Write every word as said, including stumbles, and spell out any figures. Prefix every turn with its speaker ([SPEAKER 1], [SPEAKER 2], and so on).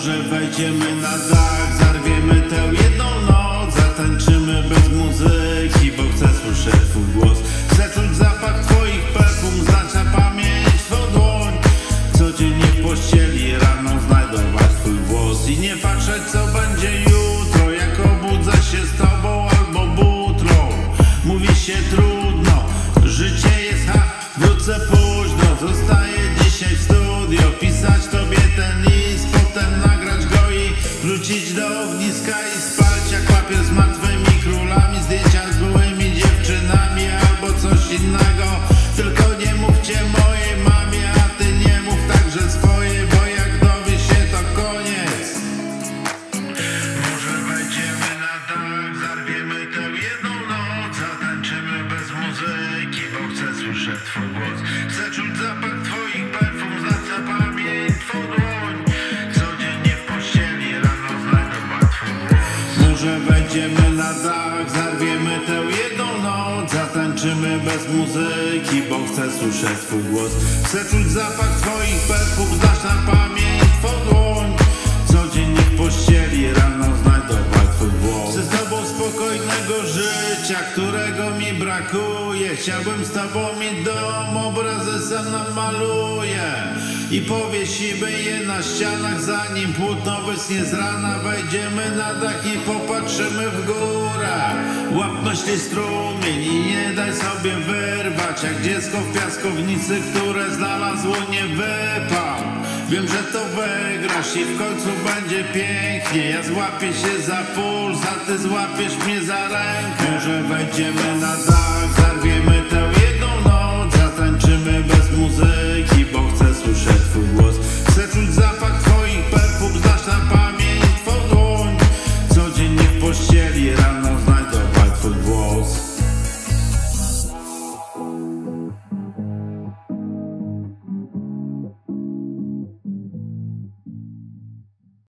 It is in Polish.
[SPEAKER 1] Może wejdziemy na dach, zarwiemy tę jedną noc, zatańczymy bez muzyki, bo chcę słyszeć twój głos. Chcę czuć zapach twoich perfum, znać na pamięć twą dłoń. Codziennie w pościeli rano znajdować twój głos i nie patrzeć co będzie jutro, jak obudzę się z tobą albo butrą. Mówi się trudno, życie jest ha, wrócę późno. Zostaję dzisiaj w studio, pisać tobie ten list, potem nagrać go i wrócić do ogniska i spalić jak papier z martwymi królami, zdjęcia z byłymi dziewczynami albo coś innego. Tylko nie mówcie mojej mamie, a ty nie mów także swojej, bo jak dowie się to koniec. Może wejdziemy na dach, zarwiemy tę jedną noc, zatańczymy bez muzyki, bo chcę słyszeć twój głos. Chcę czuć zapach twoich perfum, znać na pamięć twą dłoń. Codziennie w pościeli rano znajdować twój głos. Może wejdziemy na dach, zarwiemy tę jedną noc, zatańczymy bez muzyki, bo chcę słyszeć twój głos. Chcę czuć zapach twoich perfum, znać na pamięć twą dłoń. Codziennie w pościeli rano znajdować twój głos. Chcę z tobą spokojnego życia, którego mi brakuje. Chciałbym z tobą mieć dom, obrazy sam namaluję i powiesimy je na ścianach, zanim płótno wysnie z rana. Wejdziemy na dach i popatrzymy w górę. Łap myśli strumień i nie daj sobie wyrwać, jak dziecko w piaskownicy, które znalazło niewypał. Wiem, że to wygrasz i w końcu będzie pięknie. Ja złapię się za puls, a ty złapiesz mnie za rękę. Może wejdziemy na dach,